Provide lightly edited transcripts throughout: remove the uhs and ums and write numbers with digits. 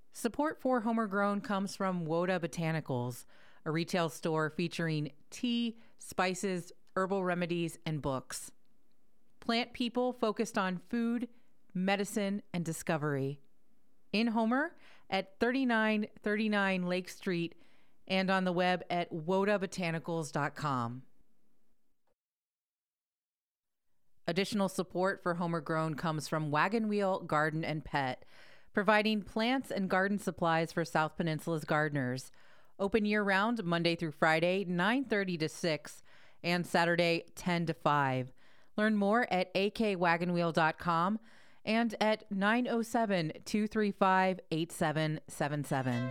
Support for Homer Grown comes from Woda Botanicals, a retail store featuring tea, spices, herbal remedies, and books. Plant people focused on food, medicine, and discovery. In Homer at 3939 Lake Street and on the web at wodabotanicals.com. Additional support for Homer Grown comes from Wagon Wheel Garden and Pet, providing plants and garden supplies for South Peninsula's gardeners. Open year-round, Monday through Friday, 9:30 to 6, and Saturday, 10 to 5. Learn more at akwagonwheel.com and at 907-235-8777.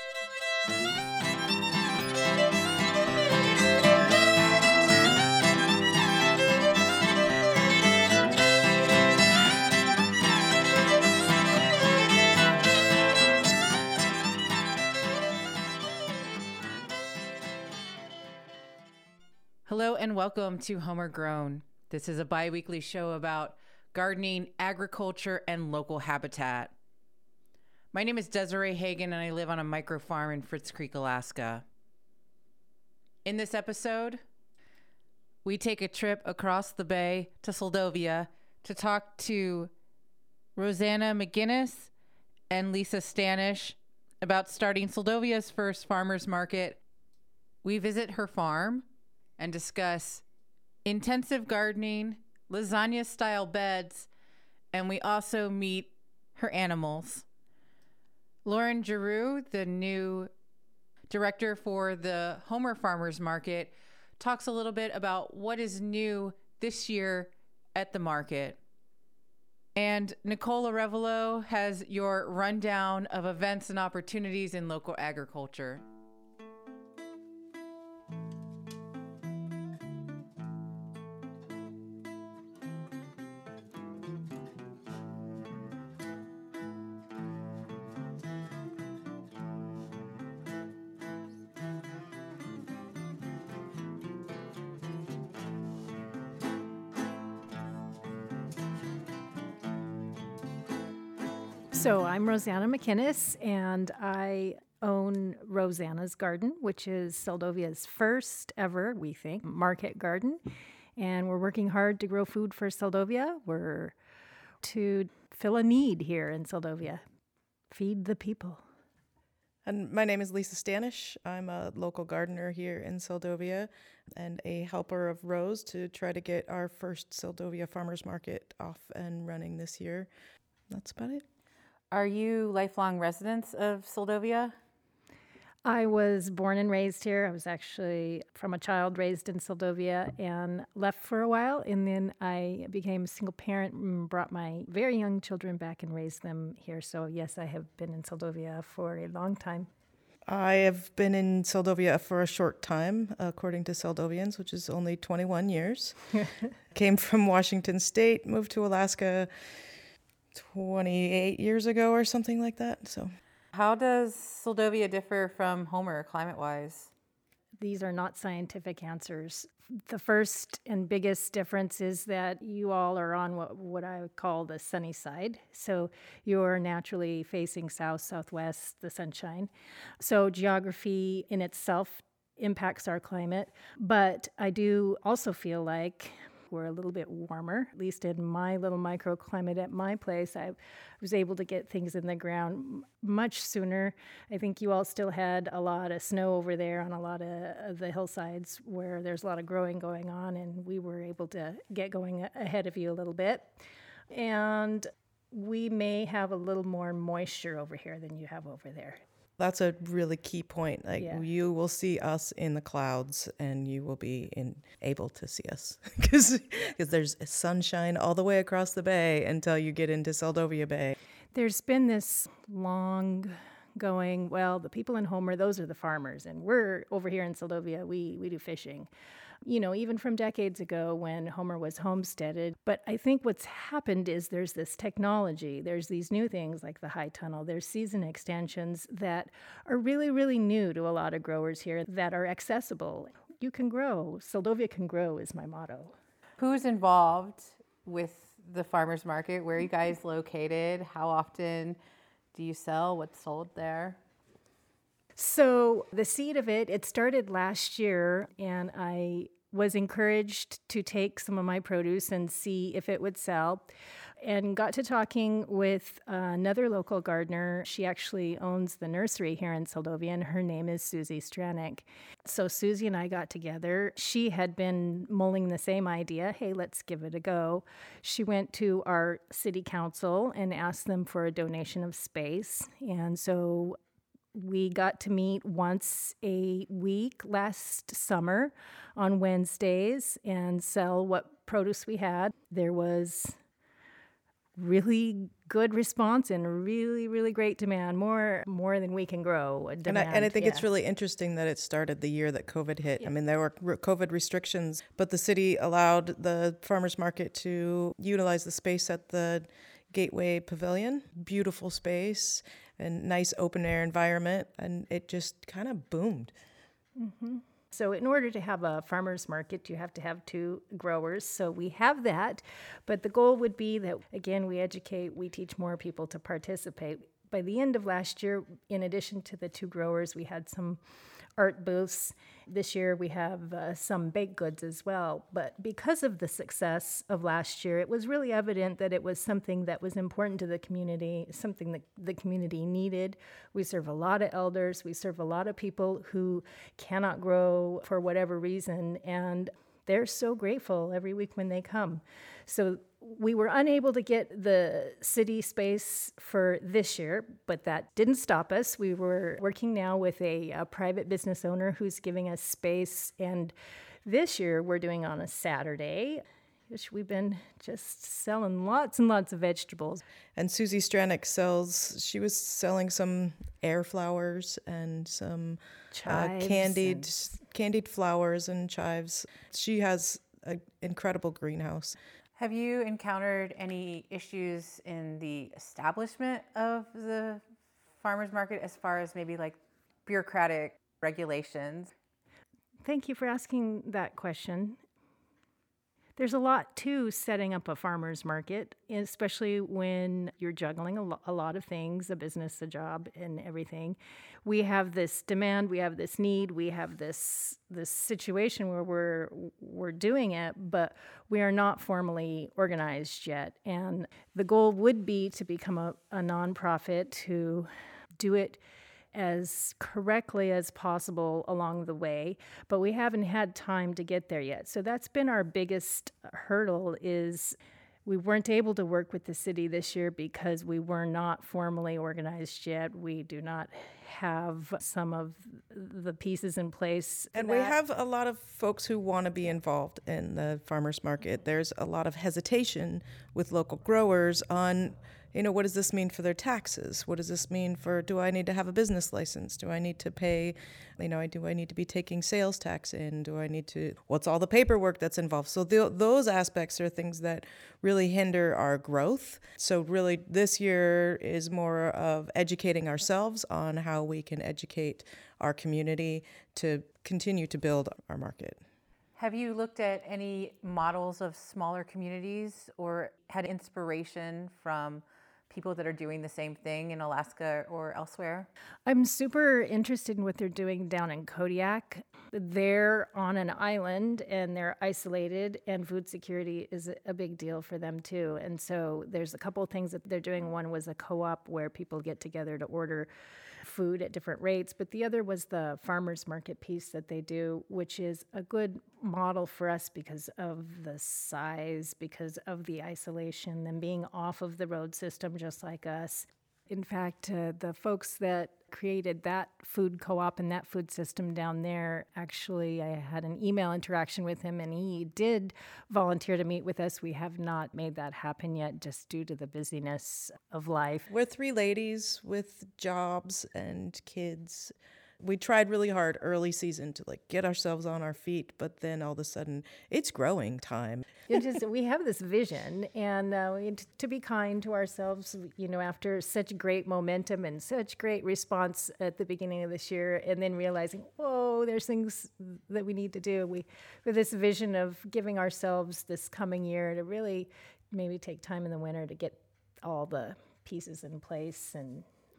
Hello and welcome to Homer Grown. This is a bi-weekly show about gardening, agriculture, and local habitat. My name is Desiree Hagan, and I live on a micro farm in Fritz Creek, Alaska. In this episode, we take a trip across the bay to Seldovia to talk to Rosanna McGinnis and Lisa Stanish about starting Seldovia's first farmers market. We visit her farm and discuss intensive gardening, lasagna-style beds, and we also meet her animals. Lauren Giroux, the new director for the Homer Farmers Market, talks a little bit about what is new this year at the market. And Nicole Arevalo has your rundown of events and opportunities in local agriculture. So I'm Rosanna McInnes, and I own Rosanna's Garden, which is Seldovia's first ever, we think, market garden. And we're working hard to grow food for Seldovia. We're to fill a need here in Seldovia. Feed the people. And my name is Lisa Stanish. I'm a local gardener here in Seldovia and a helper of Rose to try to get our first Seldovia Farmers Market off and running this year. That's about it. Are you lifelong residents of Seldovia? I was born and raised here. I was actually from a child raised in Seldovia and left for a while. And then I became a single parent and brought my very young children back and raised them here. So yes, I have been in Seldovia for a long time. I have been in Seldovia for a short time, according to Seldovians, which is only 21 years. Came from Washington State, moved to Alaska 28 years ago or something like that. So, how does Seldovia differ from Homer climate-wise? These are not scientific answers. The first and biggest difference is that you all are on what I would call the sunny side. So you're naturally facing south, southwest, the sunshine. So geography in itself impacts our climate. But I do also feel like we're a little bit warmer, at least in my little microclimate at my place. I was able to get things in the ground much sooner. I think you all still had a lot of snow over there on a lot of the hillsides where there's a lot of growing going on, and we were able to get going ahead of you a little bit. And we may have a little more moisture over here than you have over there. That's a really key point. You will see us in the clouds, and you will be able to see us because there's sunshine all the way across the bay until you get into Seldovia Bay. There's been this long going, well, the people in Homer, those are the farmers, and we're over here in Seldovia, we do fishing. You know, even from decades ago when Homer was homesteaded. But I think what's happened is there's this technology. There's these new things like the high tunnel. There's season extensions that are really, really new to a lot of growers here that are accessible. You can grow. Seldovia can grow is my motto. Who's involved with the farmers market? Where are you guys located? How often do you sell? What's sold there? So the seed of it started last year, and I was encouraged to take some of my produce and see if it would sell, and got to talking with another local gardener. She actually owns the nursery here in Seldovia, and her name is Susie Stranek. So Susie and I got together. She had been mulling the same idea. Hey, let's give it a go. She went to our city council and asked them for a donation of space. And so we got to meet once a week last summer on Wednesdays and sell what produce we had. There was really good response and really, really great demand, more than we can grow. Demand, and I think it's really interesting that it started the year that COVID hit. Yeah. I mean, there were COVID restrictions, but the city allowed the farmers market to utilize the space at the Gateway Pavilion. Beautiful space and nice open air environment, and it just kind of boomed. Mm-hmm. So in order to have a farmer's market, you have to have two growers. So we have that, but the goal would be that, again, we educate, we teach more people to participate. By the end of last year, in addition to the two growers, we had some art booths. This year we have some baked goods as well. But because of the success of last year, it was really evident that it was something that was important to the community, something that the community needed. We serve a lot of elders. We serve a lot of people who cannot grow for whatever reason, and they're so grateful every week when they come. So we were unable to get the city space for this year, but that didn't stop us. We were working now with a private business owner who's giving us space, and this year we're doing on a Saturday, which we've been just selling lots and lots of vegetables. And Susie Stranek she was selling some air flowers and some candied flowers and chives. She has an incredible greenhouse. Have you encountered any issues in the establishment of the farmers market as far as maybe like bureaucratic regulations? Thank you for asking that question. There's a lot to setting up a farmer's market, especially when you're juggling a lot of things, a business, a job, and everything. We have this demand, we have this need, we have this situation where we're doing it, but we are not formally organized yet. And the goal would be to become a nonprofit, to do it as correctly as possible along the way, but we haven't had time to get there yet. So that's been our biggest hurdle, is we weren't able to work with the city this year because we were not formally organized yet. We do not have some of the pieces in place. And we have a lot of folks who want to be involved in the farmers market. There's a lot of hesitation with local growers on, what does this mean for their taxes? What does this mean for, do I need to have a business license? Do I need to pay, do I need to be taking sales tax in? What's all the paperwork that's involved? So those aspects are things that really hinder our growth. So really this year is more of educating ourselves on how we can educate our community to continue to build our market. Have you looked at any models of smaller communities or had inspiration from people that are doing the same thing in Alaska or elsewhere? I'm super interested in what they're doing down in Kodiak. They're on an island and they're isolated, and food security is a big deal for them too. And so there's a couple of things that they're doing. One was a co-op where people get together to order food at different rates, but the other was the farmers market piece that they do, which is a good model for us because of the size, because of the isolation, them being off of the road system just like us. In fact, the folks that created that food co-op and that food system down there, actually, I had an email interaction with him, and he did volunteer to meet with us. We have not made that happen yet, just due to the busyness of life. We're three ladies with jobs and kids. We tried really hard early season to get ourselves on our feet, but then all of a sudden it's growing time. We have this vision, and to be kind to ourselves, after such great momentum and such great response at the beginning of this year, and then realizing, whoa, there's things that we need to do. With this vision of giving ourselves this coming year to really maybe take time in the winter to get all the pieces in place and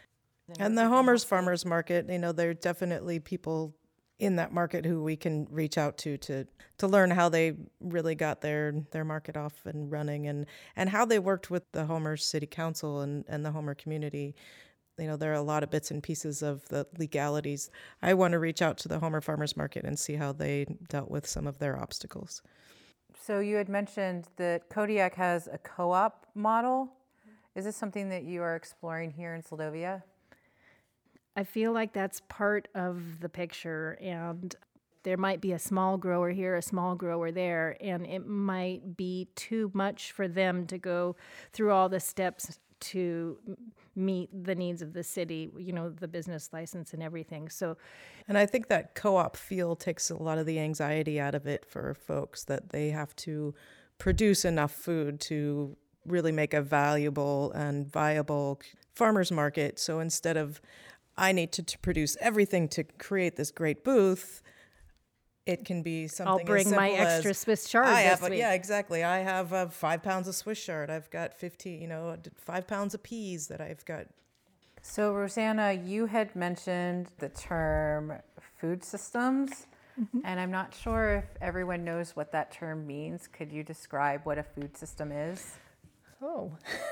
And the Homer's Farmers Market, there are definitely people in that market who we can reach out to learn how they really got their market off and running, and how they worked with the Homer City Council and the Homer community. There are a lot of bits and pieces of the legalities. I want to reach out to the Homer Farmers Market and see how they dealt with some of their obstacles. So you had mentioned that Kodiak has a co-op model. Is this something that you are exploring here in Seldovia? I feel like that's part of the picture, and there might be a small grower here, a small grower there, and it might be too much for them to go through all the steps to meet the needs of the city, the business license and everything. And I think that co-op feel takes a lot of the anxiety out of it for folks, that they have to produce enough food to really make a valuable and viable farmers market. So instead of I need to produce everything to create this great booth, it can be something I'll bring as simple my extra as, Swiss chard this week. Yeah, exactly. I have 5 pounds of Swiss chard. I've got 5 pounds of peas that I've got. So Rosanna, you had mentioned the term food systems, and I'm not sure if everyone knows what that term means. Could you describe what a food system is? Oh.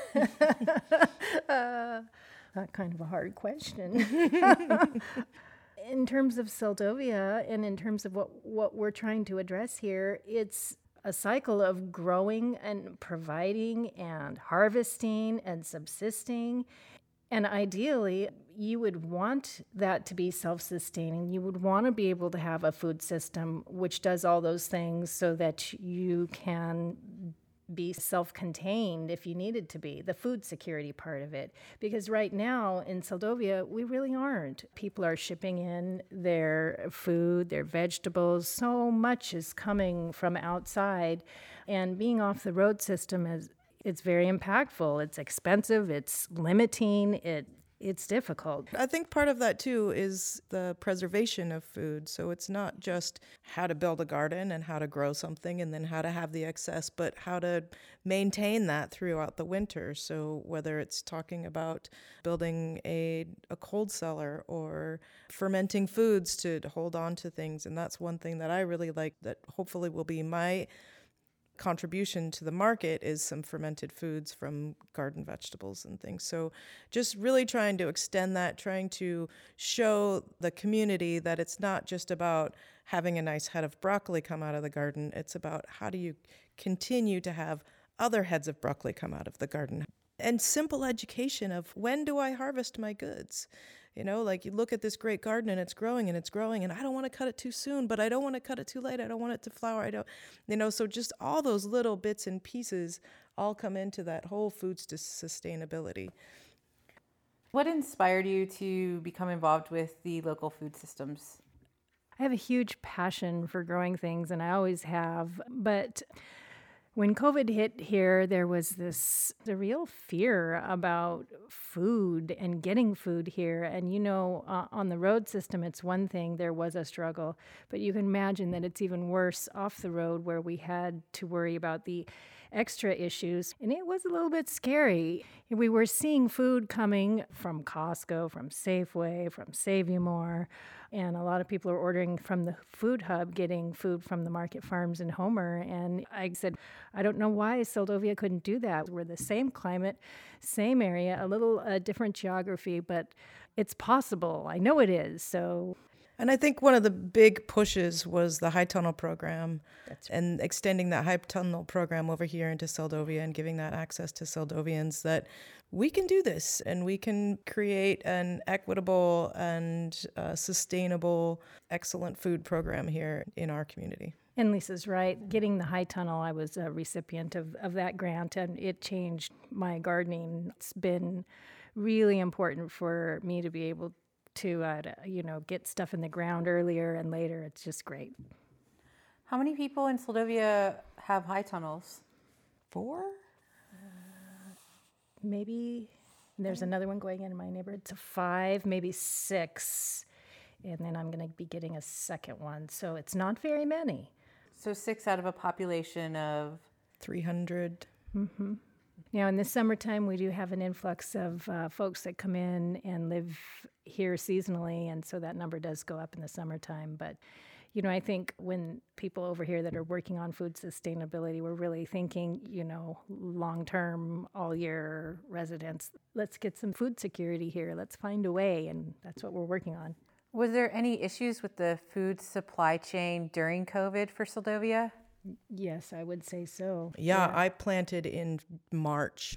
Kind of a hard question. In terms of Seldovia and in terms of what we're trying to address here, it's a cycle of growing and providing and harvesting and subsisting. And ideally, you would want that to be self-sustaining. You would want to be able to have a food system which does all those things so that you can be self-contained if you needed to be, the food security part of it. Because right now in Seldovia, we really aren't. People are shipping in their food, their vegetables. So much is coming from outside. And being off the road system it's very impactful. It's expensive. It's limiting. It's difficult. I think part of that, too, is the preservation of food. So it's not just how to build a garden and how to grow something and then how to have the excess, but how to maintain that throughout the winter. So whether it's talking about building a cold cellar or fermenting foods to hold on to things. And that's one thing that I really like that hopefully will be my contribution to the market, is some fermented foods from garden vegetables and things. So just really trying to extend that, trying to show the community that it's not just about having a nice head of broccoli come out of the garden. It's about how do you continue to have other heads of broccoli come out of the garden. And simple education of when do I harvest my goods? Like you look at this great garden and it's growing and I don't want to cut it too soon, but I don't want to cut it too late. I don't want it to flower. So just all those little bits and pieces all come into that whole foods to sustainability. What inspired you to become involved with the local food systems? I have a huge passion for growing things, and I always have, but when COVID hit here, there was the real fear about food and getting food here. And, on the road system, it's one thing, there was a struggle, but you can imagine that it's even worse off the road where we had to worry about the extra issues. And it was a little bit scary. We were seeing food coming from Costco, from Safeway, from Save You More. And a lot of people are ordering from the food hub, getting food from the market farms in Homer. And I said, I don't know why Seldovia couldn't do that. We're the same climate, same area, a little different geography, but it's possible. I know it is. And I think one of the big pushes was the High Tunnel program. That's right. And extending that High Tunnel program over here into Seldovia and giving that access to Seldovians, that we can do this and we can create an equitable and sustainable, excellent food program here in our community. And Lisa's right. Getting the High Tunnel, I was a recipient of that grant, and it changed my gardening. It's been really important for me to be able to get stuff in the ground earlier and later. It's just great. How many people in Seldovia have high tunnels? 4? Maybe there's another one going in my neighborhood to 5, maybe 6. And then I'm going to be getting a second one. So it's not very many. So 6 out of a population of 300. Mm-hmm. Now, in the summertime, we do have an influx of folks that come in and live here seasonally, and so that number does go up in the summertime. But, I think when people over here that are working on food sustainability, we're really thinking, long-term, all-year residents. Let's get some food security here. Let's find a way, and that's what we're working on. Was there any issues with the food supply chain during COVID for Seldovia? Yes, I would say so. Yeah, I planted in March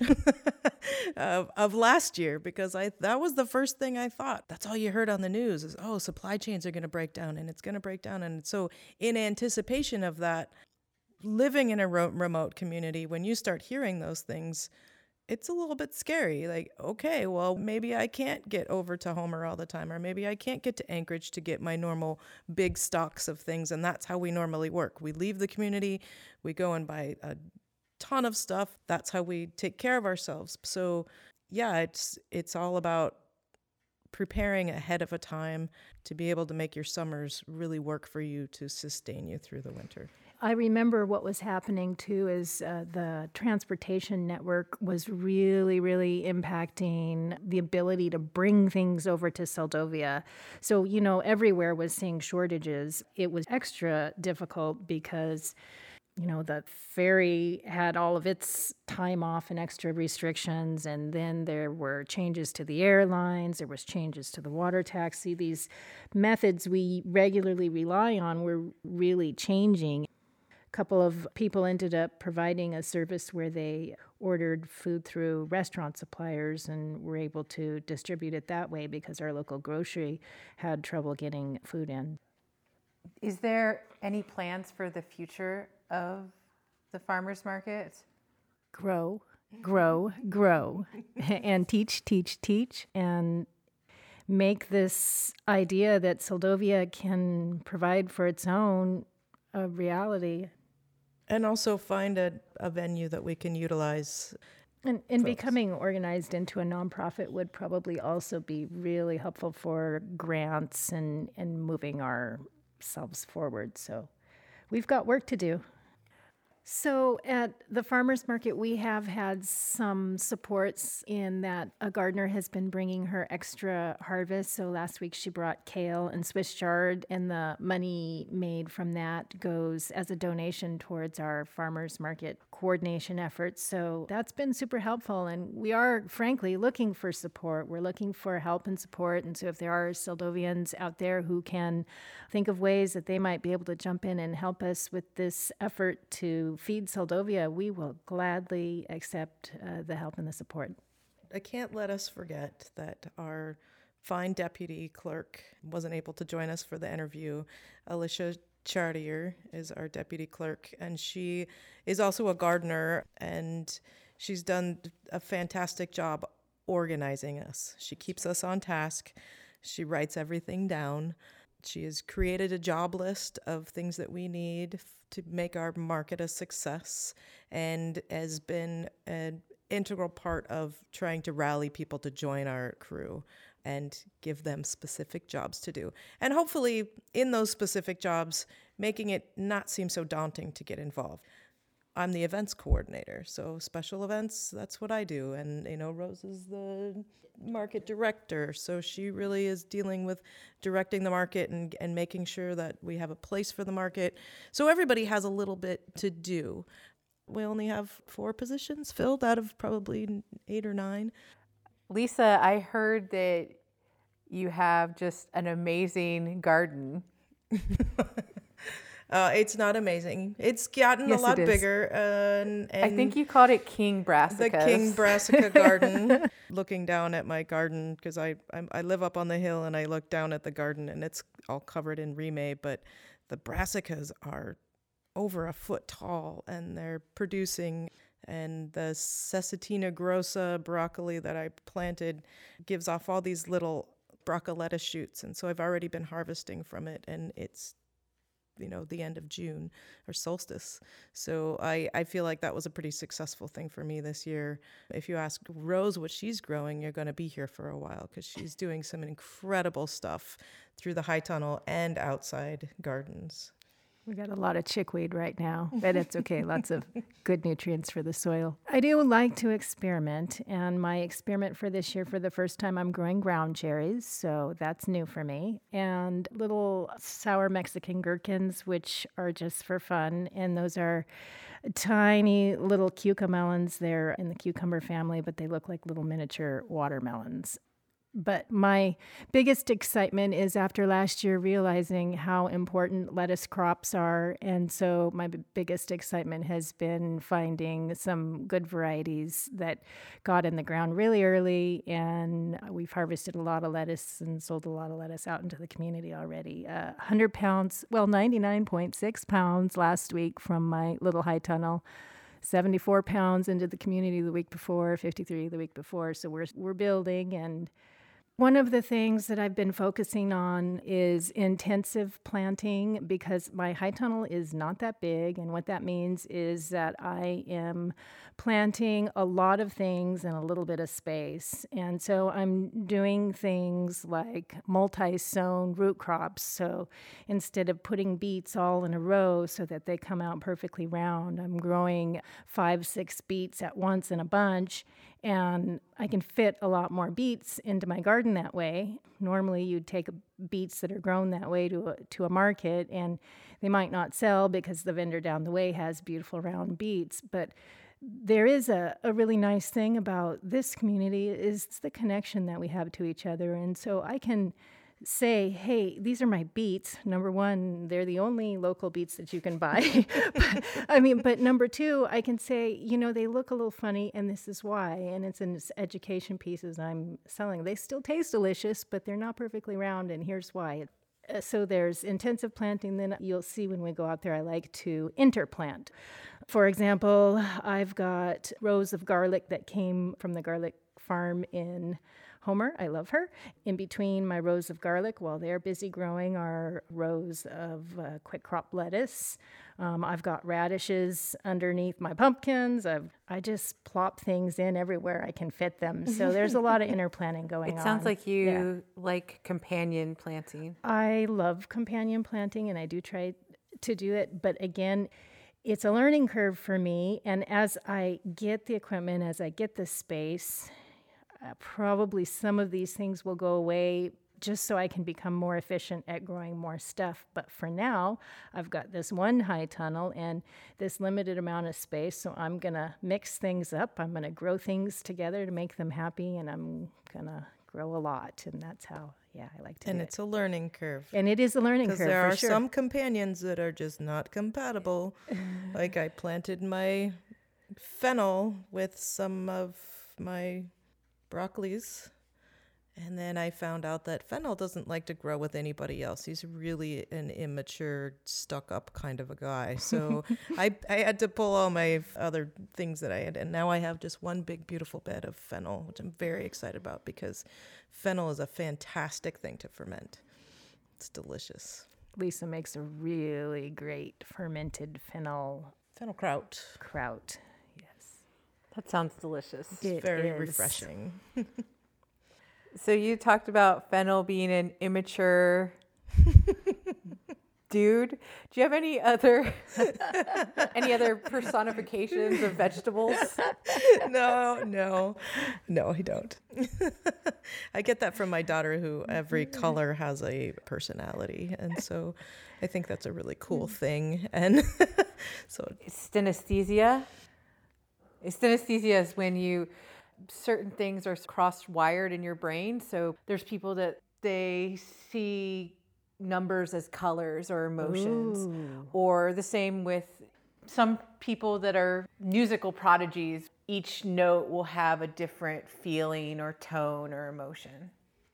of last year because that was the first thing I thought. That's all you heard on the news is, supply chains are going to break down and it's going to break down. And so in anticipation of that, living in a remote community, when you start hearing those things, it's a little bit scary. Like, okay, well, maybe I can't get over to Homer all the time, or maybe I can't get to Anchorage to get my normal big stocks of things. And that's how we normally work. We leave the community, we go and buy a ton of stuff. That's how we take care of ourselves. So yeah, it's all about preparing ahead of a time to be able to make your summers really work for you to sustain you through the winter. I remember what was happening too is the transportation network was really, really impacting the ability to bring things over to Seldovia. So, everywhere was seeing shortages. It was extra difficult because, the ferry had all of its time off and extra restrictions, and then there were changes to the airlines, there was changes to the water taxi. These methods we regularly rely on were really changing. Couple of people ended up providing a service where they ordered food through restaurant suppliers and were able to distribute it that way because our local grocery had trouble getting food in. Is there any plans for the future of the farmers market? Grow, grow, grow, and teach, teach, teach, and make this idea that Seldovia can provide for its own a reality. And also find a venue that we can utilize. And becoming organized into a nonprofit would probably also be really helpful for grants and moving ourselves forward. So we've got work to do. So at the farmers market, we have had some supports in that a gardener has been bringing her extra harvest. So last week she brought kale and Swiss chard, and the money made from that goes as a donation towards our farmers market coordination efforts. So that's been super helpful. And we are, frankly, looking for support. We're looking for help and support. And so if there are Seldovians out there who can think of ways that they might be able to jump in and help us with this effort to feed Seldovia, we will gladly accept the help and the support. I can't let us forget that our fine deputy clerk wasn't able to join us for the interview. Alicia Chartier is our deputy clerk, and she is also a gardener, and she's done a fantastic job organizing us. She keeps us on task. She writes everything down. She has created a job list of things that we need to make our market a success, and has been an integral part of trying to rally people to join our crew and give them specific jobs to do. And hopefully in those specific jobs, making it not seem so daunting to get involved. I'm the events coordinator, so special events, that's what I do. And, Rose is the market director, so she really is dealing with directing the market and making sure that we have a place for the market. So everybody has a little bit to do. We only have 4 positions filled out of probably 8 or 9. Lisa, I heard that you have just an amazing garden. It's not amazing. It's gotten a lot bigger. And I think you called it King Brassica. The King Brassica garden. Looking down at my garden, because I live up on the hill and I look down at the garden and it's all covered in remay, but the brassicas are over a foot tall and they're producing. And the Cecitina grossa broccoli that I planted gives off all these little broccoletta shoots. And so I've already been harvesting from it, and it's the end of June or solstice. So I feel like that was a pretty successful thing for me this year. If you ask Rose what she's growing, you're going to be here for a while because she's doing some incredible stuff through the High Tunnel and outside gardens. We got a lot of chickweed right now, but it's okay. Lots of good nutrients for the soil. I do like to experiment, and my experiment for this year, for the first time, I'm growing ground cherries, so that's new for me, and little sour Mexican gherkins, which are just for fun, and those are tiny little cucamelons. They're in the cucumber family, but they look like little miniature watermelons. But my biggest excitement is after last year realizing how important lettuce crops are. And so my biggest excitement has been finding some good varieties that got in the ground really early. And we've harvested a lot of lettuce and sold a lot of lettuce out into the community already. 100 pounds, 99.6 pounds last week from my little high tunnel. 74 pounds into the community the week before, 53 the week before. So we're building. And one of the things that I've been focusing on is intensive planting, because my high tunnel is not that big. And what that means is that I am planting a lot of things in a little bit of space. And so I'm doing things like multi-sown root crops. So instead of putting beets all in a row so that they come out perfectly round, I'm growing 5-6 beets at once in a bunch. And I can fit a lot more beets into my garden that way. Normally, you'd take beets that are grown that way to a market, and they might not sell because the vendor down the way has beautiful round beets. But there is a really nice thing about this community is the connection that we have to each other. And so I can say, hey, these are my beets. Number one, they're the only local beets that you can buy. But number two, I can say, they look a little funny and this is why. And it's in this education pieces I'm selling. They still taste delicious, but they're not perfectly round, and here's why. So there's intensive planting. Then you'll see when we go out there, I like to interplant. For example, I've got rows of garlic that came from the garlic farm in Homer. I love her. In between my rows of garlic, while they're busy growing, are rows of quick crop lettuce. I've got radishes underneath my pumpkins. I just plop things in everywhere I can fit them. So there's a lot of interplanting going on. It sounds like you like companion planting. I love companion planting, and I do try to do it. But again, it's a learning curve for me. And as I get the equipment, as I get the space, probably some of these things will go away just so I can become more efficient at growing more stuff. But for now, I've got this one high tunnel and this limited amount of space, so I'm going to mix things up. I'm going to grow things together to make them happy, and I'm going to grow a lot. And that's how, I like to do it. And it's a learning curve. And it is a learning curve, because there are for sure. some companions that are just not compatible. Like I planted my fennel with some of my broccolis, and then I found out that fennel doesn't like to grow with anybody else. He's really an immature, stuck-up kind of a guy. So I had to pull all my other things that I had, and now I have just one big, beautiful bed of fennel, which I'm very excited about because fennel is a fantastic thing to ferment. It's delicious. Lisa makes a really great fermented fennel kraut. Yes. That sounds delicious. It's very refreshing. So you talked about fennel being an immature dude. Do you have any other personifications of vegetables? No, I don't. I get that from my daughter, who every color has a personality, and so I think that's a really cool thing. And so synesthesia. Synesthesia is when certain things are cross-wired in your brain. So there's people that they see numbers as colors or emotions. Ooh. Or the same with some people that are musical prodigies. Each note will have a different feeling or tone or emotion.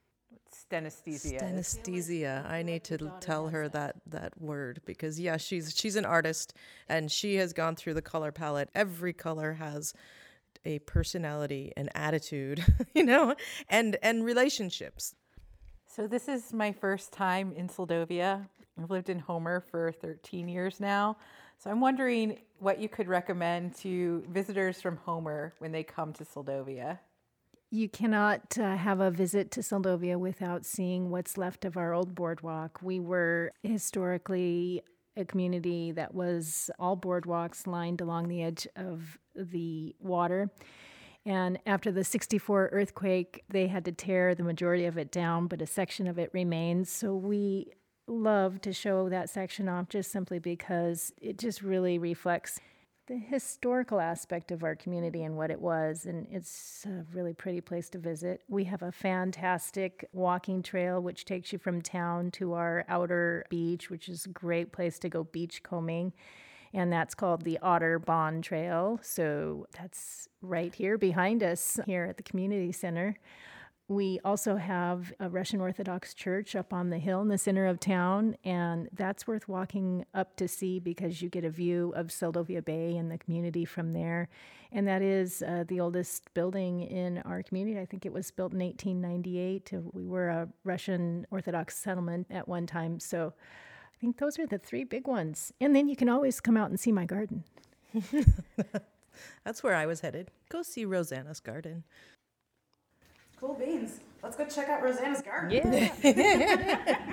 Synesthesia. I need to tell her that word because she's an artist and she has gone through the color palette. Every color has a personality, an attitude, and relationships. So this is my first time in Seldovia. I've lived in Homer for 13 years now. So I'm wondering what you could recommend to visitors from Homer when they come to Seldovia. You cannot have a visit to Seldovia without seeing what's left of our old boardwalk. We were historically a community that was all boardwalks lined along the edge of the water. And after the 64 earthquake, they had to tear the majority of it down, but a section of it remains. So we love to show that section off just simply because it just really reflects the historical aspect of our community and what it was, and it's a really pretty place to visit. We have a fantastic walking trail which takes you from town to our outer beach, which is a great place to go beach combing, and that's called the Otterbahn Trail. So that's right here behind us here at the community center. We also have a Russian Orthodox church up on the hill in the center of town, and that's worth walking up to see because you get a view of Seldovia Bay and the community from there. And that is the oldest building in our community. I think it was built in 1898. We were a Russian Orthodox settlement at one time, so I think those are the three big ones. And then you can always come out and see my garden. That's where I was headed. Go see Rosanna's garden. Cool beans. Let's go check out Rosanna's garden. Yeah.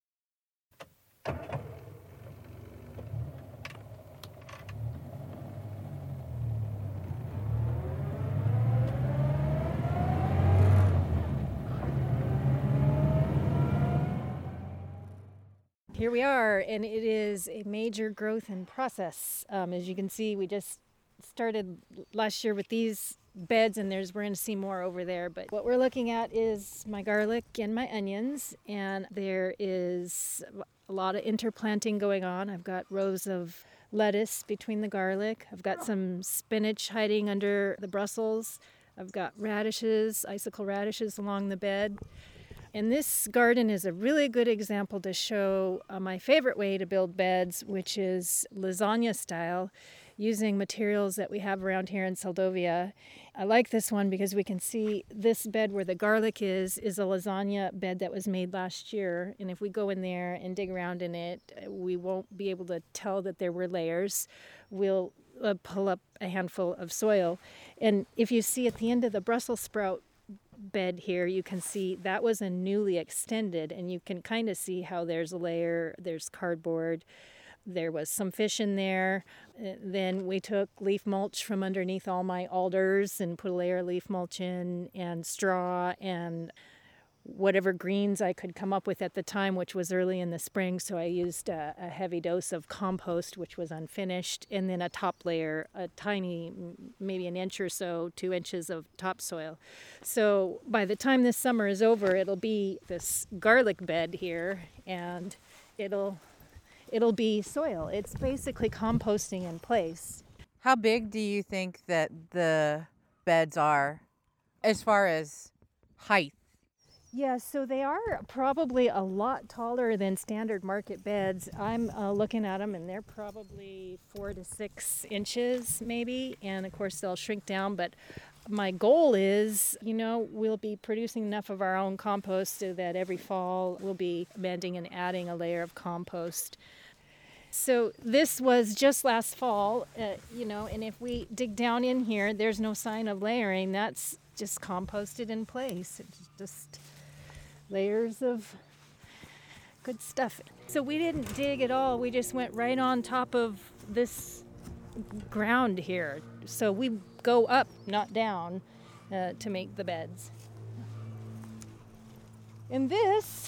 Here we are, and it is a major growth in process. As you can see, we just started last year with these beds, and we're going to see more over there. But what we're looking at is my garlic and my onions, and there is a lot of interplanting going on. I've got rows of lettuce between the garlic. I've got some spinach hiding under the Brussels. I've got radishes, icicle radishes along the bed. And this garden is a really good example to show my favorite way to build beds, which is lasagna style, using materials that we have around here in Seldovia. I like this one because we can see this bed where the garlic is a lasagna bed that was made last year. And if we go in there and dig around in it, we won't be able to tell that there were layers. We'll pull up a handful of soil. And if you see at the end of the Brussels sprout bed here, you can see that was a newly extended, and you can kind of see how there's a layer, there's cardboard, there was some fish in there. Then we took leaf mulch from underneath all my alders and put a layer of leaf mulch in, and straw and whatever greens I could come up with at the time, which was early in the spring. So I used a heavy dose of compost, which was unfinished, and then a top layer, a tiny, maybe an inch or so, 2 inches of topsoil. So by the time this summer is over, it'll be this garlic bed here, and it'll be soil. It's basically composting in place. How big do you think that the beds are as far as height? Yeah, so they are probably a lot taller than standard market beds. I'm looking at them, and they're probably 4 to 6 inches maybe, and of course they'll shrink down, but my goal is, we'll be producing enough of our own compost so that every fall we'll be amending and adding a layer of compost. So this was just last fall, and if we dig down in here, there's no sign of layering. That's just composted in place. It's just layers of good stuff. So we didn't dig at all. We just went right on top of this ground here. So we go up, not down, to make the beds. And this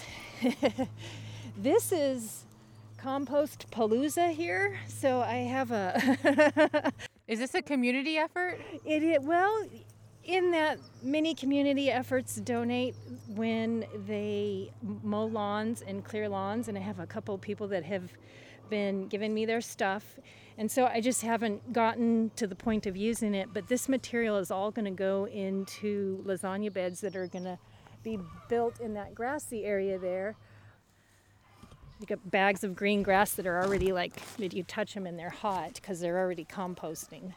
is compost palooza here. So I have a... Is this a community effort? Well, in that many community efforts donate when they mow lawns and clear lawns, and I have a couple people that have been giving me their stuff, and so I just haven't gotten to the point of using it, but this material is all going to go into lasagna beds that are going to be built in that grassy area there. You got bags of green grass that are already that you touch them and they're hot because they're already composting.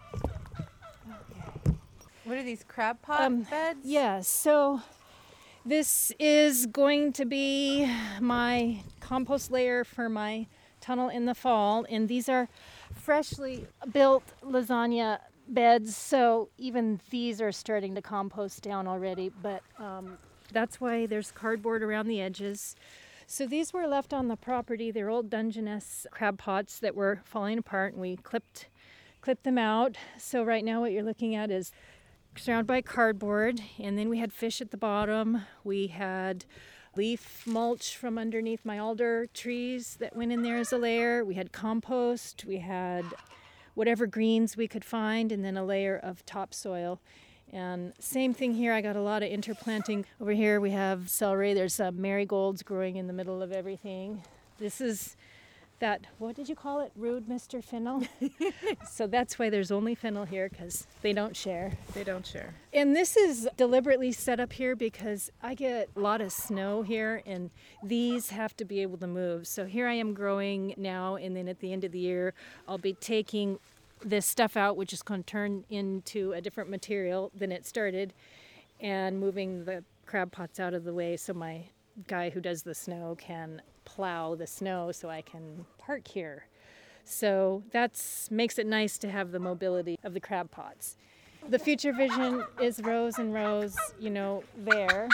What are these, crab pot beds? Yeah, so this is going to be my compost layer for my tunnel in the fall, and these are freshly built lasagna beds, so even these are starting to compost down already, but that's why there's cardboard around the edges So these were left on the property. They're old Dungeness crab pots that were falling apart, and we clipped them out. So right now what you're looking at is surrounded by cardboard, and then we had fish at the bottom. We had leaf mulch from underneath my alder trees that went in there as a layer. We had compost. We had whatever greens we could find, and then a layer of topsoil. And same thing here, I got a lot of interplanting. Over here we have celery. There's marigolds growing in the middle of everything. This is that, what did you call it? Rude Mr. Fennel? So that's why there's only fennel here, because they don't share. They don't share. And this is deliberately set up here because I get a lot of snow here, and these have to be able to move. So here I am growing now, and then at the end of the year, I'll be taking this stuff out, which is going to turn into a different material than it started, and moving the crab pots out of the way so my guy who does the snow can plow the snow so I can park here. So that's makes it nice to have the mobility of the crab pots. The future vision is rows and rows, there.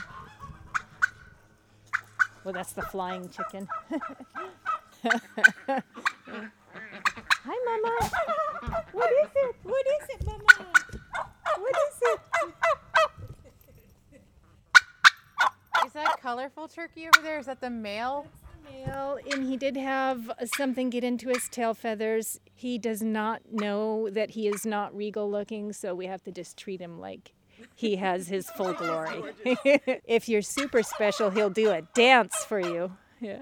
Well, that's the flying chicken. Hi, Mama. What is it? What is it, Mama? What is it? Is that colorful turkey over there? Is that the male? Male, and he did have something get into his tail feathers. He does not know that he is not regal looking, so we have to just treat him like he has his full glory. If you're super special, he'll do a dance for you. Yeah.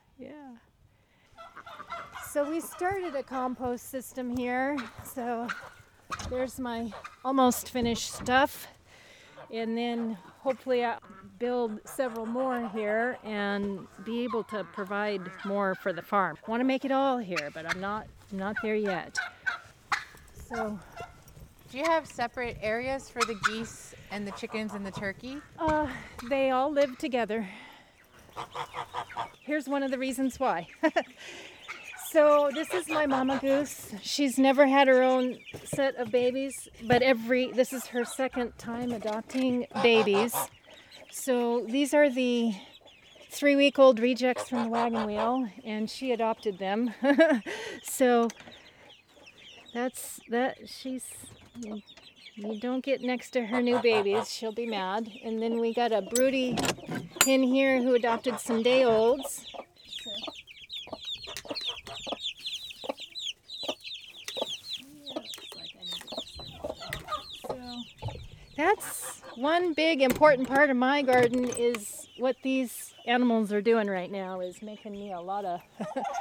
So we started a compost system here. So there's my almost finished stuff. And then hopefully I'll build several more here and be able to provide more for the farm. I want to make it all here, but I'm not there yet. So Do you have separate areas for the geese and the chickens and the turkey? they all live together. Here's one of the reasons why. So this is my mama goose. She's never had her own set of babies, but this is her second time adopting babies. So these are the 3-week-old rejects from the wagon wheel, and she adopted them. So that's that. You don't get next to her new babies, she'll be mad. And then we got a broody hen here who adopted some day olds. That's one big important part of my garden is what these animals are doing right now is making me a lot of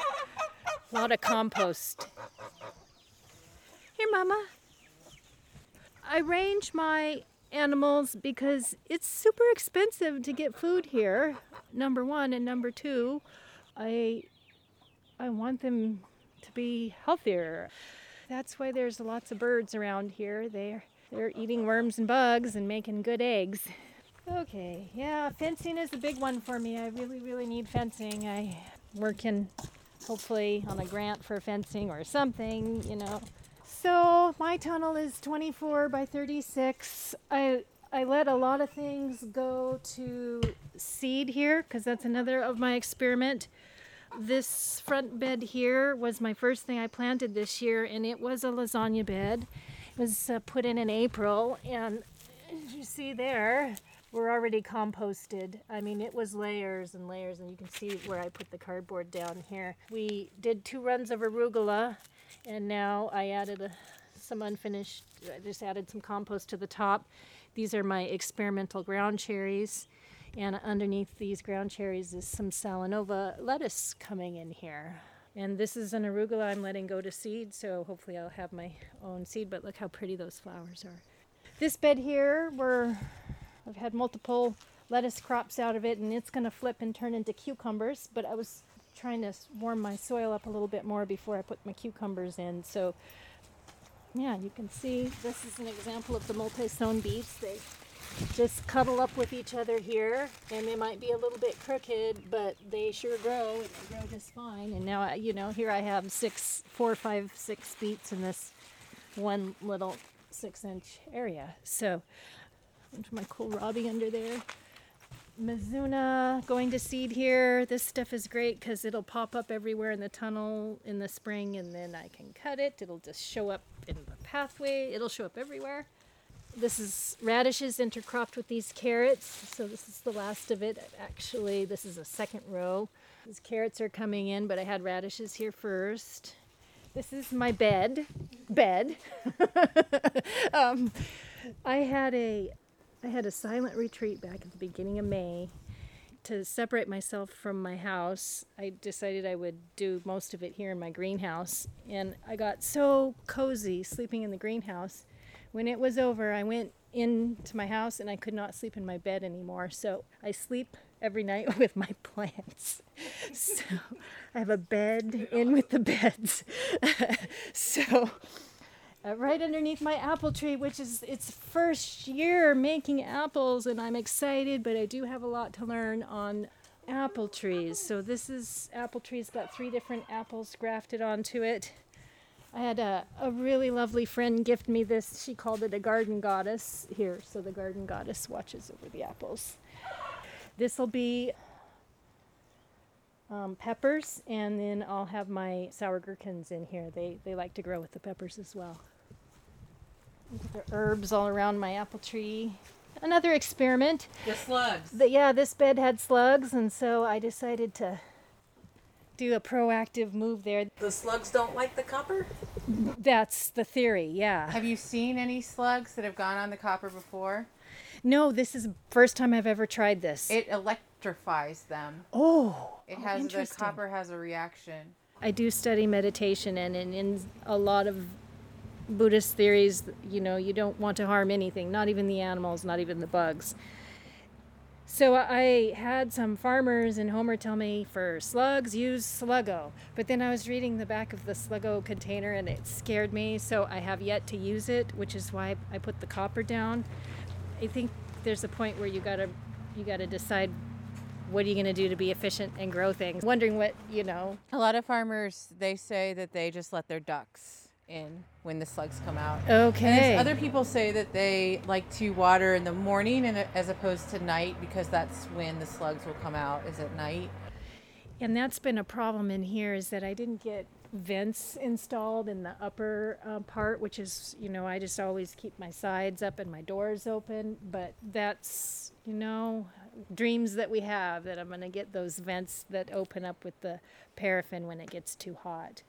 compost. Here, Mama. I range my animals because it's super expensive to get food here, number one, and number two, I want them to be healthier. That's why there's lots of birds around here. They're eating worms and bugs and making good eggs. Okay, yeah, fencing is a big one for me. I really, really need fencing. I'm working hopefully on a grant for fencing or something, So my tunnel is 24 by 36. I let a lot of things go to seed here because that's another of my experiment. This front bed here was my first thing I planted this year, and it was a lasagna bed. It was put in April, and as you see there, we're already composted. I mean, it was layers and layers, and you can see where I put the cardboard down here. We did 2 runs of arugula, and now I added some unfinished, I just added some compost to the top. These are my experimental ground cherries, and underneath these ground cherries is some Salanova lettuce coming in here. And this is an arugula I'm letting go to seed, so hopefully I'll have my own seed, but look how pretty those flowers are. This bed here, I've had multiple lettuce crops out of it, and it's gonna flip and turn into cucumbers, but I was trying to warm my soil up a little bit more before I put my cucumbers in. So yeah, you can see this is an example of the multi-sown beets. They just cuddle up with each other here, and they might be a little bit crooked, but they sure grow, and they grow just fine. And now, here I have 4, 5, 6 beets in this one little 6-inch area. So, there's my kohlrabi under there. Mizuna going to seed here. This stuff is great because it'll pop up everywhere in the tunnel in the spring, and then I can cut it. It'll just show up in the pathway. It'll show up everywhere. This is radishes intercropped with these carrots. So this is the last of it. Actually, this is a second row. These carrots are coming in, but I had radishes here first. This is my bed. I had a silent retreat back at the beginning of May to separate myself from my house. I decided I would do most of it here in my greenhouse, and I got so cozy sleeping in the greenhouse. When it was over, I went into my house and I could not sleep in my bed anymore. So I sleep every night with my plants. So I have a bed in with the beds. So right underneath my apple tree, which is its first year making apples, and I'm excited, but I do have a lot to learn on apple trees. So this is apple trees, got 3 different apples grafted onto it. I had a really lovely friend gift me this. She called it a garden goddess here. So the garden goddess watches over the apples. This will be peppers, and then I'll have my sour gherkins in here. They like to grow with the peppers as well. There are herbs all around my apple tree. Another experiment. The slugs. This bed had slugs, and so I decided to do a proactive move there. The slugs don't like the copper? That's the theory, yeah. Have you seen any slugs that have gone on the copper before? No, this is the first time I've ever tried this. It electrifies them. The copper has a reaction. I do study meditation, and in a lot of Buddhist theories, you don't want to harm anything, not even the animals, not even the bugs. So I had some farmers in Homer tell me for slugs, use Sluggo. But then I was reading the back of the Sluggo container and it scared me, so I have yet to use it, which is why I put the copper down. I think there's a point where you gotta decide what are you gonna do to be efficient and grow things. Wondering what. A lot of farmers, they say that they just let their ducks in when the slugs come out. Okay. And other people say that they like to water in the morning as opposed to night, because that's when the slugs will come out, is at night. And that's been a problem in here, is that I didn't get vents installed in the upper part, which is, I just always keep my sides up and my doors open. But that's, dreams that we have, that I'm going to get those vents that open up with the paraffin when it gets too hot.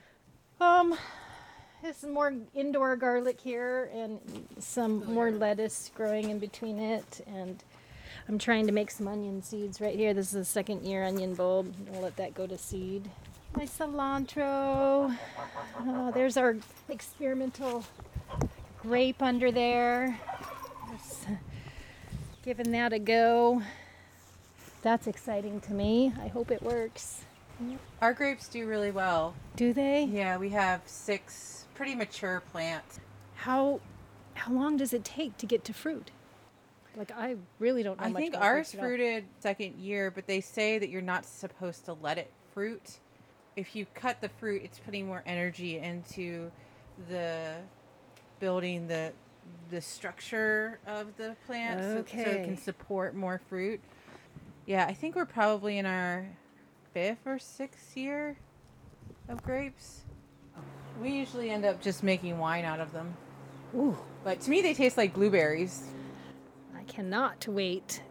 There's some more indoor garlic here and some more lettuce growing in between it. And I'm trying to make some onion seeds right here. This is a second year onion bulb. I'll let that go to seed. My cilantro. There's our experimental grape under there. Just giving that a go. That's exciting to me. I hope it works. Our grapes do really well. Do they? Yeah, we have 6 pretty mature plants. How long does it take to get to fruit? I really don't know much. I think about ours fruits at all. fruited second year, but they say that you're not supposed to let it fruit. If you cut the fruit, it's putting more energy into the building the structure of the plant, so it can support more fruit. Yeah, I think we're probably in our 5th or 6th year of grapes. We usually end up just making wine out of them. Ooh. But to me, they taste like blueberries. I cannot wait.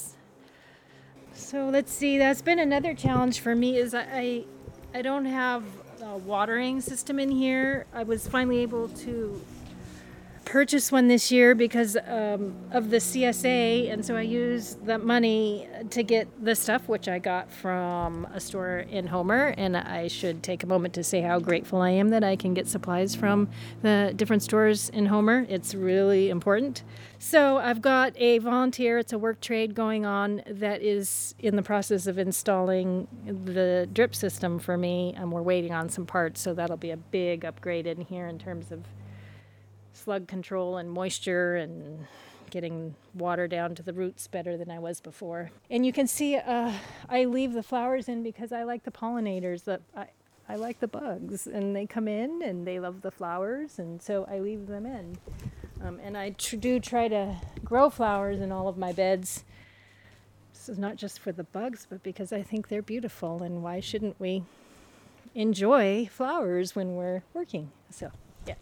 So let's see. That's been another challenge for me, is I don't have a watering system in here. I was finally able to purchase one this year because of the CSA, and so I used that money to get the stuff, which I got from a store in Homer, and I should take a moment to say how grateful I am that I can get supplies from the different stores in Homer. It's really important. So I've got a volunteer, it's a work trade going on, that is in the process of installing the drip system for me, and we're waiting on some parts, so that'll be a big upgrade in here in terms of slug control and moisture and getting water down to the roots better than I was before. And you can see I leave the flowers in because I like the pollinators. I like the bugs, and they come in and they love the flowers, and so I leave them in. And I do try to grow flowers in all of my beds. This is not just for the bugs, but because I think they're beautiful, and why shouldn't we enjoy flowers when we're working? So, yeah.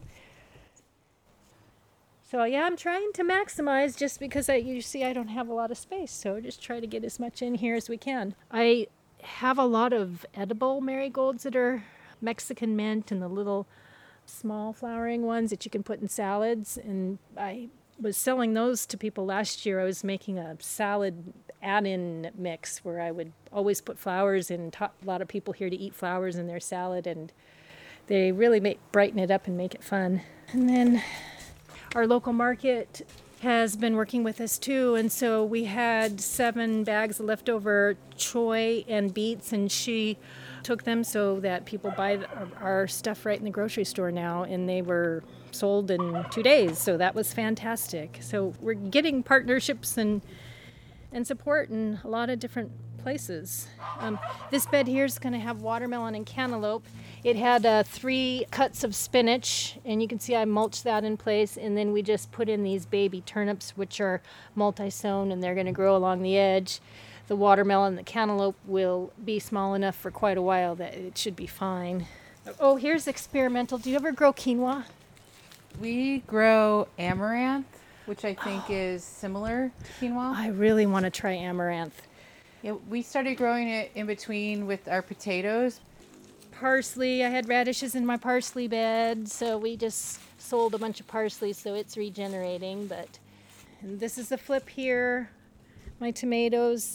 So, yeah, I'm trying to maximize just because you see I don't have a lot of space, so just try to get as much in here as we can. I have a lot of edible marigolds that are Mexican mint and the little small flowering ones that you can put in salads, and I was selling those to people last year. I was making a salad add-in mix where I would always put flowers in. A lot of people here to eat flowers in their salad, and they really brighten it up and make it fun. And then our local market has been working with us too, and so we had 7 bags of leftover choy and beets, and she took them so that people buy our stuff right in the grocery store now, and they were sold in 2 days, so that was fantastic. So we're getting partnerships and support in a lot of different places. This bed here is going to have watermelon and cantaloupe. It had 3 cuts of spinach, and you can see I mulched that in place, and then we just put in these baby turnips, which are multi-sown, and they're going to grow along the edge. The watermelon and the cantaloupe will be small enough for quite a while that it should be fine. Oh, here's experimental. Do you ever grow quinoa? We grow amaranth, which I think is similar to quinoa. I really want to try amaranth. Yeah, we started growing it in between with our potatoes. Parsley, I had radishes in my parsley bed, so we just sold a bunch of parsley, so it's regenerating. And this is the flip here. My tomatoes,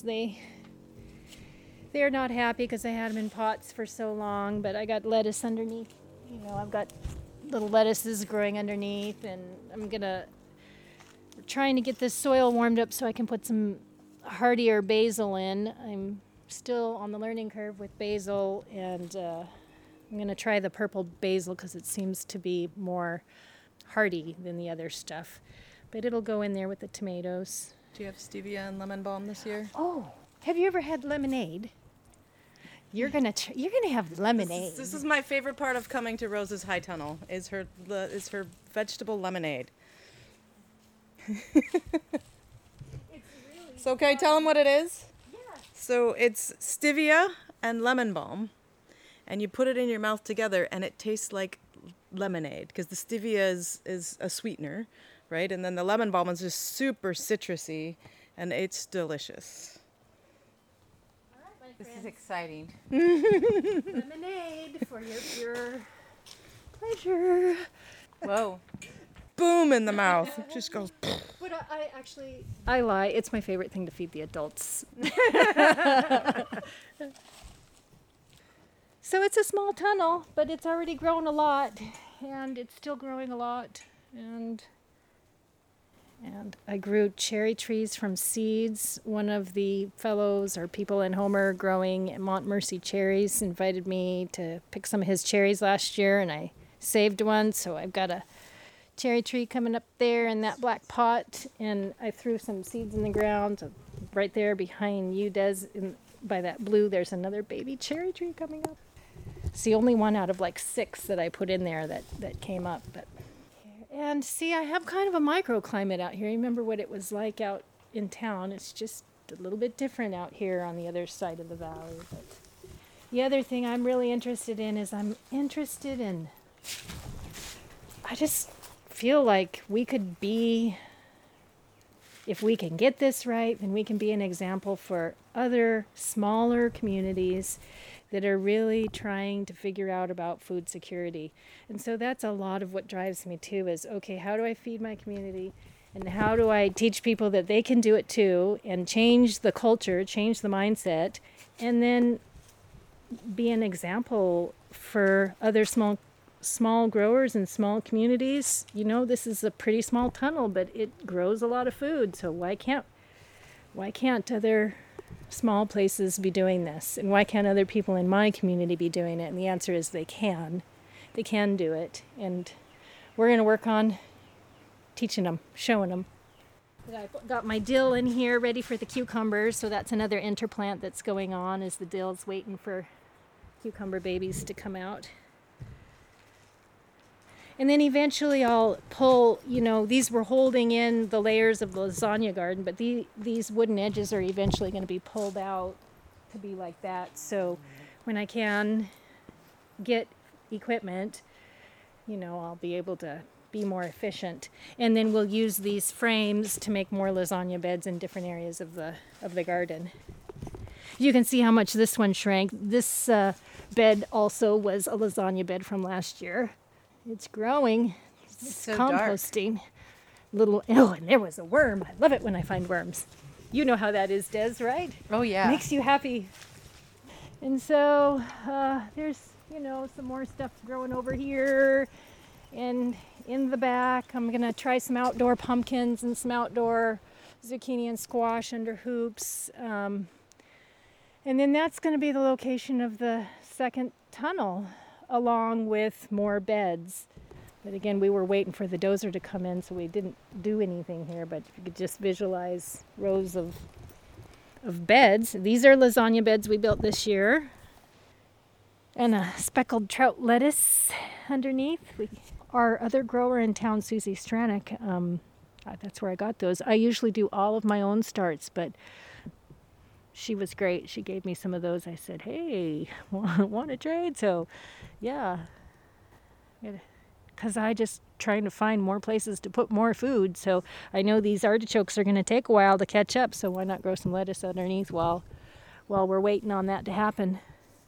they're not happy because I had them in pots for so long, but I got lettuce underneath. You know, I've got little lettuces growing underneath, and we're trying to get this soil warmed up so I can put some hardier basil in. I'm still on the learning curve with basil, and I'm going to try the purple basil because it seems to be more hardy than the other stuff. But it'll go in there with the tomatoes. Do you have stevia and lemon balm this year? Oh, have you ever had lemonade? You're gonna have lemonade. This is my favorite part of coming to Rose's High Tunnel. Is her vegetable lemonade. So can I tell them what it is? Yeah. So it's stevia and lemon balm, and you put it in your mouth together, and it tastes like lemonade because the stevia is a sweetener, right? And then the lemon balm is just super citrusy, and it's delicious. All right, my This is friends. exciting. Lemonade for your pure pleasure. Whoa. Boom in the mouth. Just goes. But I lie. It's my favorite thing to feed the adults. So it's a small tunnel, but it's already grown a lot, and it's still growing a lot. And I grew cherry trees from seeds. One of the fellows or people in Homer growing Montmorency cherries invited me to pick some of his cherries last year, and I saved one, so I've got a cherry tree coming up there in that black pot, and I threw some seeds in the ground. So right there behind you, Des, by that blue, there's another baby cherry tree coming up. It's the only one out of like 6 that I put in there that came up. And see, I have kind of a microclimate out here. Remember what it was like out in town. It's just a little bit different out here on the other side of the valley. But the other thing I'm really interested in is I just feel like we could be, if we can get this right, then we can be an example for other smaller communities that are really trying to figure out about food security. And so that's a lot of what drives me too is, okay, how do I feed my community? And how do I teach people that they can do it too and change the culture, change the mindset, and then be an example for other small growers and small communities. You know, this is a pretty small tunnel, but it grows a lot of food. So why can't other small places be doing this? And why can't other people in my community be doing it? And the answer is they can. They can do it. And we're going to work on teaching them, showing them. I got my dill in here ready for the cucumbers. So that's another interplant that's going on as the dill's waiting for cucumber babies to come out. And then eventually I'll pull, these were holding in the layers of the lasagna garden, but these wooden edges are eventually going to be pulled out to be like that. So when I can get equipment, I'll be able to be more efficient. And then we'll use these frames to make more lasagna beds in different areas of the garden. You can see how much this one shrank. This bed also was a lasagna bed from last year. It's growing. It's so composting. And there was a worm. I love it when I find worms. You know how that is, Des, right? Oh, yeah. Makes you happy. And so there's, some more stuff growing over here. And in the back, I'm going to try some outdoor pumpkins and some outdoor zucchini and squash under hoops. And then that's going to be the location of the second tunnel, along with more beds. But again, we were waiting for the dozer to come in, so we didn't do anything here. But you could just visualize rows of beds. These are lasagna beds we built this year. And a speckled trout lettuce underneath. Our other grower in town, Susie Stranick, that's where I got those. I usually do all of my own starts, but she was great. She gave me some of those. I said, hey, want to trade? So, yeah. Because I just trying to find more places to put more food. So I know these artichokes are going to take a while to catch up, so why not grow some lettuce underneath while we're waiting on that to happen.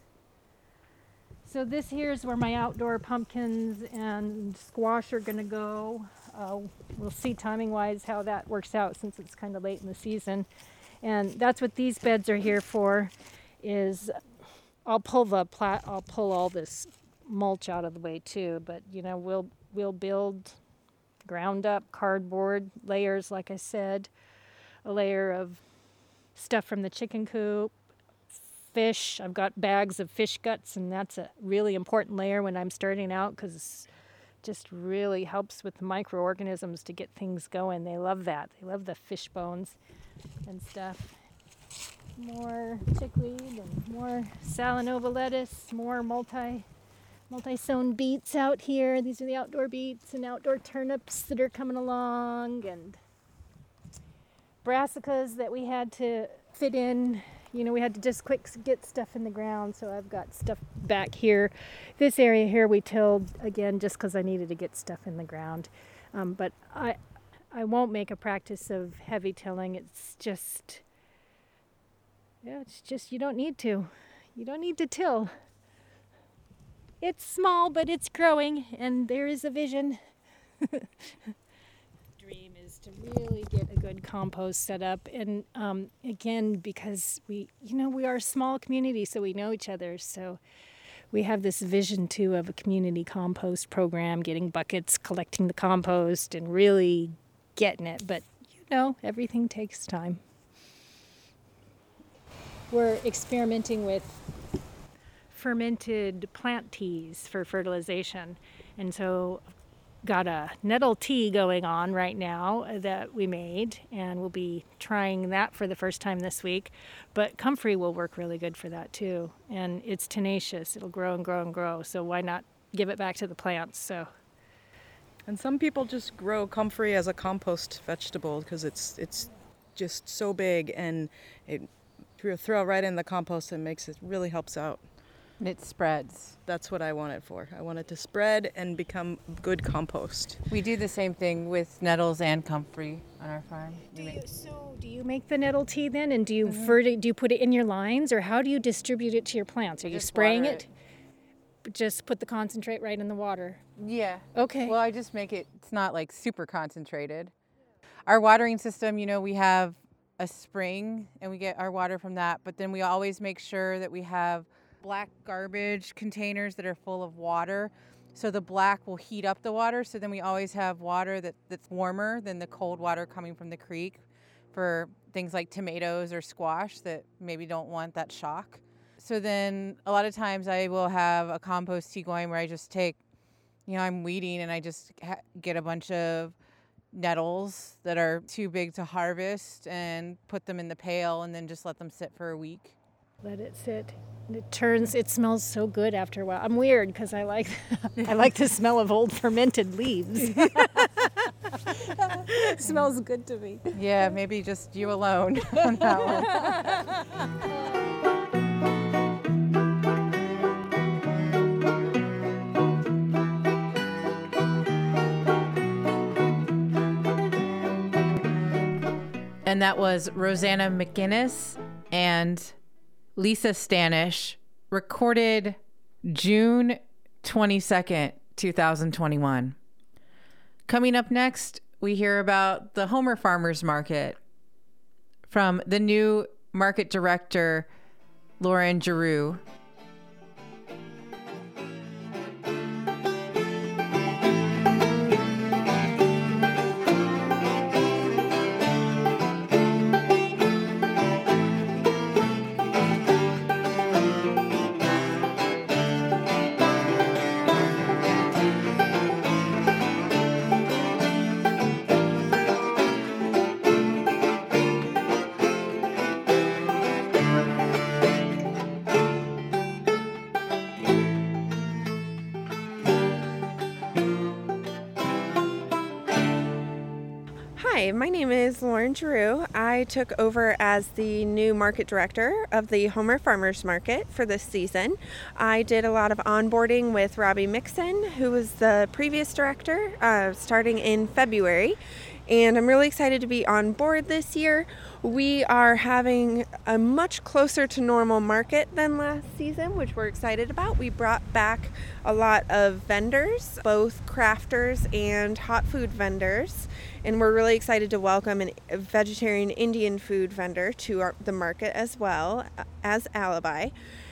So this here is where my outdoor pumpkins and squash are going to go. We'll see timing-wise how that works out since it's kind of late in the season. And that's what these beds are here for, is I'll pull all this mulch out of the way too, but we'll build ground up cardboard layers, like I said, a layer of stuff from the chicken coop, fish. I've got bags of fish guts, and that's a really important layer when I'm starting out because it just really helps with the microorganisms to get things going. They love that. They love the fish bones and stuff. More chickweed and more Salanova lettuce, more multi-sown beets out here. These are the outdoor beets and outdoor turnips that are coming along, and brassicas that we had to fit in. We had to just quick get stuff in the ground, so I've got stuff back here. This area here we tilled, again, just because I needed to get stuff in the ground. But I won't make a practice of heavy tilling. It's just you don't need to. You don't need to till. It's small, but it's growing, and there is a vision. Dream is to really get a good compost set up, and again, because we are a small community, so we know each other, so we have this vision too of a community compost program, getting buckets, collecting the compost, and really getting it. But everything takes time. We're experimenting with fermented plant teas for fertilization, and so got a nettle tea going on right now that we made, and we'll be trying that for the first time this week. But comfrey will work really good for that too, and it's tenacious. It'll grow and grow and grow, so why not give it back to the plants? And some people just grow comfrey as a compost vegetable because it's just so big, and you throw it right in the compost and really helps out. And it spreads. That's what I want it for. I want it to spread and become good compost. We do the same thing with nettles and comfrey on our farm. Do you make the nettle tea then, and do you do you put it in your lines, or how do you distribute it to your plants? Are you spraying it? Just put the concentrate right in the water. Yeah. Okay. Well, I just make it. It's not like super concentrated. Our watering system, we have a spring, and we get our water from that. But then we always make sure that we have black garbage containers that are full of water, so the black will heat up the water, so then we always have water that's warmer than the cold water coming from the creek for things like tomatoes or squash that maybe don't want that shock. So then a lot of times I will have a compost tea going where I just take, I'm weeding, and I just get a bunch of nettles that are too big to harvest and put them in the pail and then just let them sit for a week. Let it sit. It smells so good after a while. I'm weird because I like the smell of old fermented leaves. It smells good to me. Yeah, maybe just you alone on that one. And that was Rosanna McGinnis and Lisa Stanish, recorded June 22nd, 2021. Coming up next, we hear about the Homer Farmers Market from the new market director, Lauren Giroux. Hi, my name is Lauren Giroux. I took over as the new market director of the Homer Farmers Market for this season. I did a lot of onboarding with Robbie Mixon, who was the previous director, starting in February. And I'm really excited to be on board this year. We are having a much closer to normal market than last season, which we're excited about. We brought back a lot of vendors, both crafters and hot food vendors. And we're really excited to welcome a vegetarian Indian food vendor to the market as well as Alibi.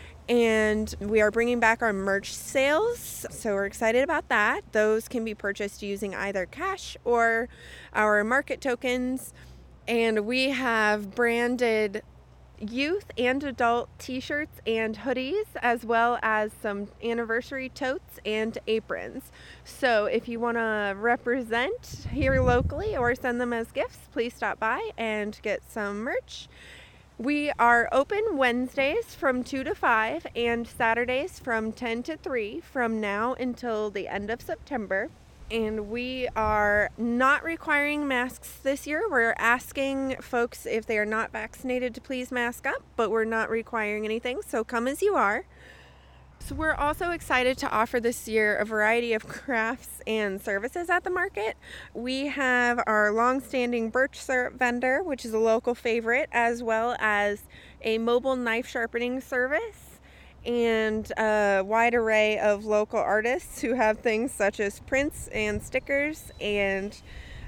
And we are bringing back our merch sales, so we're excited about that. Those can be purchased using either cash or our market tokens. And we have branded youth and adult t-shirts and hoodies, as well as some anniversary totes and aprons. So if you want to represent here locally or send them as gifts, please stop by and get some merch. We are open Wednesdays from 2 to 5 and Saturdays from 10 to 3 from now until the end of September. And we are not requiring masks this year. We're asking folks if they are not vaccinated to please mask up, but we're not requiring anything, so come as you are. So we're also excited to offer this year a variety of crafts and services at the market. We have our long-standing birch syrup vendor, which is a local favorite, as well as a mobile knife sharpening service and a wide array of local artists who have things such as prints and stickers and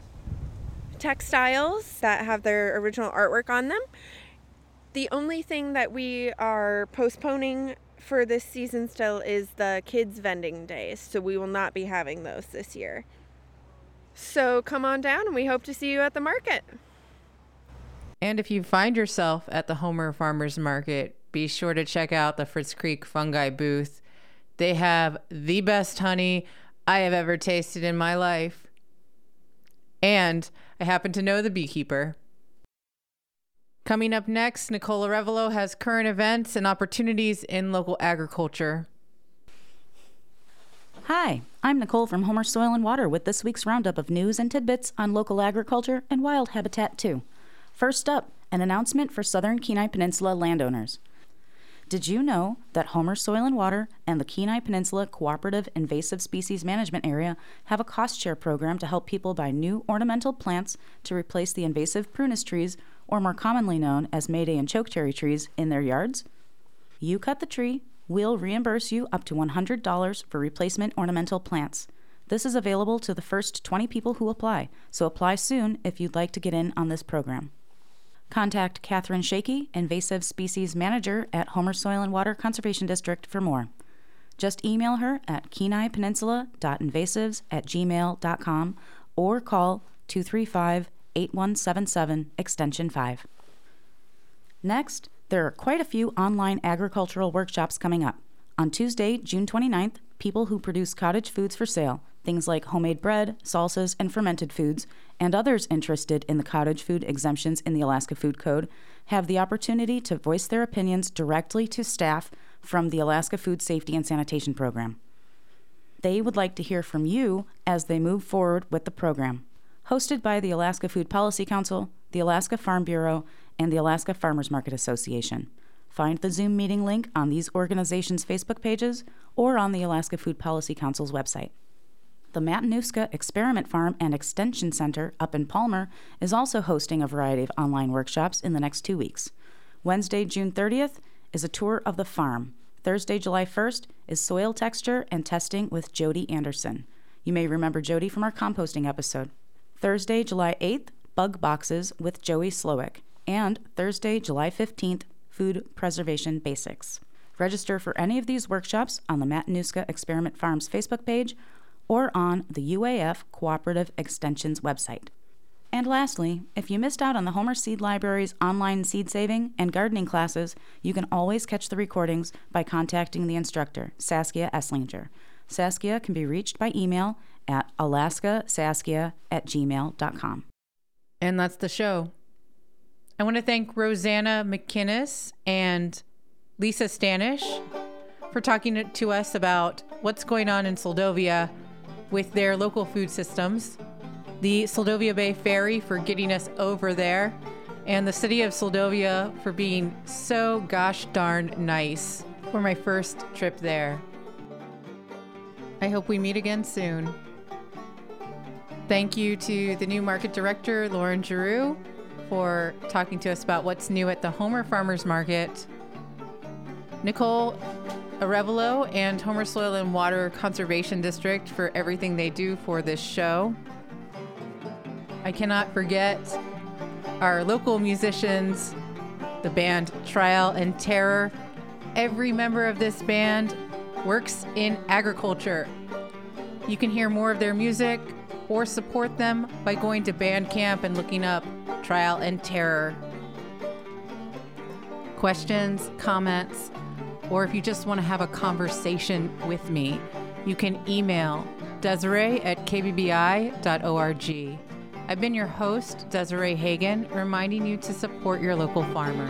textiles that have their original artwork on them. The only thing that we are postponing for this season still is the kids vending days, so we will not be having those this year. So come on down and we hope to see you at the market. And if you find yourself at the Homer Farmers Market, be sure to check out the Fritz Creek Fungi booth. They have the best honey I have ever tasted in my life. And I happen to know the beekeeper. Coming up next, Nicola Revelo has current events and opportunities in local agriculture. Hi, I'm Nicole from Homer Soil and Water with this week's roundup of news and tidbits on local agriculture and wild habitat too. First up, an announcement for Southern Kenai Peninsula landowners. Did you know that Homer Soil and Water and the Kenai Peninsula Cooperative Invasive Species Management Area have a cost share program to help people buy new ornamental plants to replace the invasive prunus trees, or more commonly known as mayday and chokecherry trees, in their yards? You cut the tree, we'll reimburse you up to $100 for replacement ornamental plants. This is available to the first 20 people who apply, so apply soon if you'd like to get in on this program. Contact Catherine Shakey, Invasive Species Manager at Homer Soil and Water Conservation District for more. Just email her at kenaipeninsula.invasives@gmail.com or call 235-8177 extension 5. Next, there are quite a few online agricultural workshops coming up. On Tuesday, June 29th, people who produce cottage foods for sale, Things like homemade bread, salsas, and fermented foods, and others interested in the cottage food exemptions in the Alaska Food Code have the opportunity to voice their opinions directly to staff from the Alaska Food Safety and Sanitation Program. They would like to hear from you as they move forward with the program. Hosted by the Alaska Food Policy Council, the Alaska Farm Bureau, and the Alaska Farmers Market Association. Find the Zoom meeting link on these organizations' Facebook pages or on the Alaska Food Policy Council's website. The Matanuska Experiment Farm and Extension Center up in Palmer is also hosting a variety of online workshops in the next 2 weeks. Wednesday, June 30th is a tour of the farm. Thursday, July 1st is soil texture and testing with Jody Anderson. You may remember Jody from our composting episode. Thursday, July 8th, bug boxes with Joey Slowick. And Thursday, July 15th, food preservation basics. Register for any of these workshops on the Matanuska Experiment Farms Facebook page or on the UAF Cooperative Extension's website. And lastly, if you missed out on the Homer Seed Library's online seed saving and gardening classes, you can always catch the recordings by contacting the instructor, Saskia Esslinger. Saskia can be reached by email at alaskasaskia@gmail.com. And that's the show. I want to thank Rosanna McInnes and Lisa Stanish for talking to us about what's going on in Soldovia with their local food systems, the Soldovia Bay Ferry for getting us over there, and the city of Soldovia for being so gosh darn nice for my first trip there. I hope we meet again soon. Thank you to the new market director, Lauren Giroux, for talking to us about what's new at the Homer Farmers Market. Nicole Arevalo and Homer Soil and Water Conservation District for everything they do for this show. I cannot forget our local musicians, the band Trial and Terror. Every member of this band works in agriculture. You can hear more of their music or support them by going to Bandcamp and looking up Trial and Terror. Questions, comments, or if you just want to have a conversation with me, you can email Desiree@kbbi.org. I've been your host, Desiree Hagen, reminding you to support your local farmer.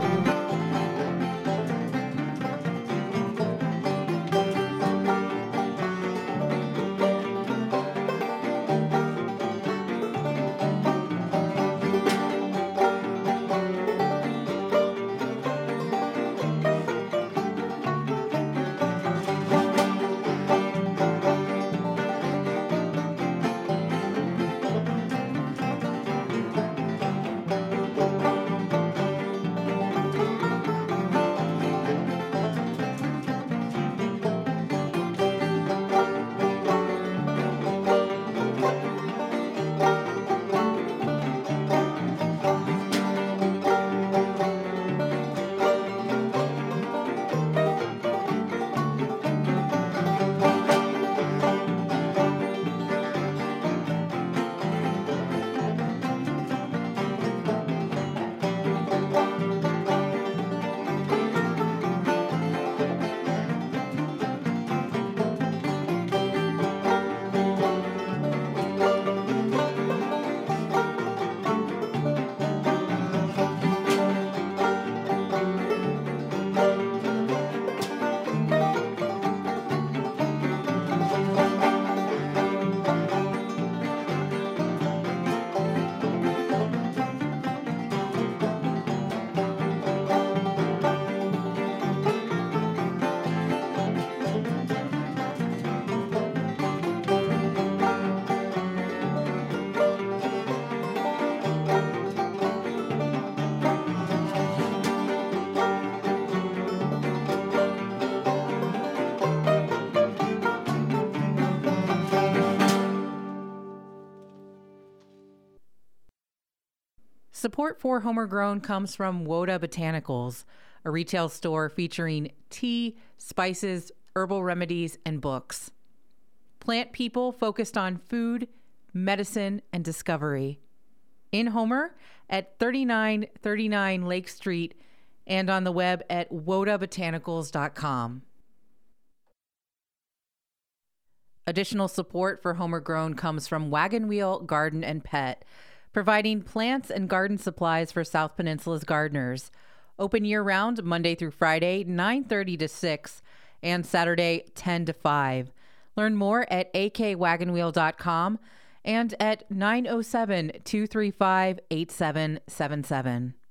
Support for Homer Grown comes from Woda Botanicals, a retail store featuring tea, spices, herbal remedies, and books. Plant people focused on food, medicine, and discovery. In Homer at 3939 Lake Street and on the web at wodabotanicals.com. Additional support for Homer Grown comes from Wagon Wheel Garden and Pet, providing plants and garden supplies for South Peninsula's gardeners. Open year-round, Monday through Friday, 9:30 to 6, and Saturday, 10 to 5. Learn more at akwagonwheel.com and at 907-235-8777.